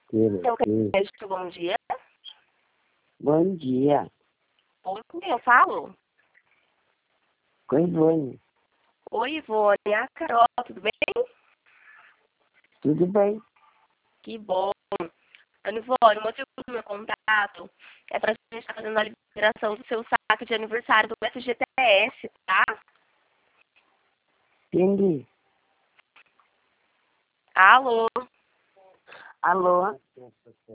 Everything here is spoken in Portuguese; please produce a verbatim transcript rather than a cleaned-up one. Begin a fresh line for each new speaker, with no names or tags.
Então,
Sim.
Crédito, bom dia.
Bom dia.
Oi, com quem eu falo?
Com a Ivone.
Oi, Ivone. É a Carol, tudo bem?
Tudo bem?
Que bom. Ana Ivone, o motivo do meu contato é para a gente estar fazendo a liberação do seu saque de aniversário do F G T S, tá?
Entendi.
Alô?
Alô?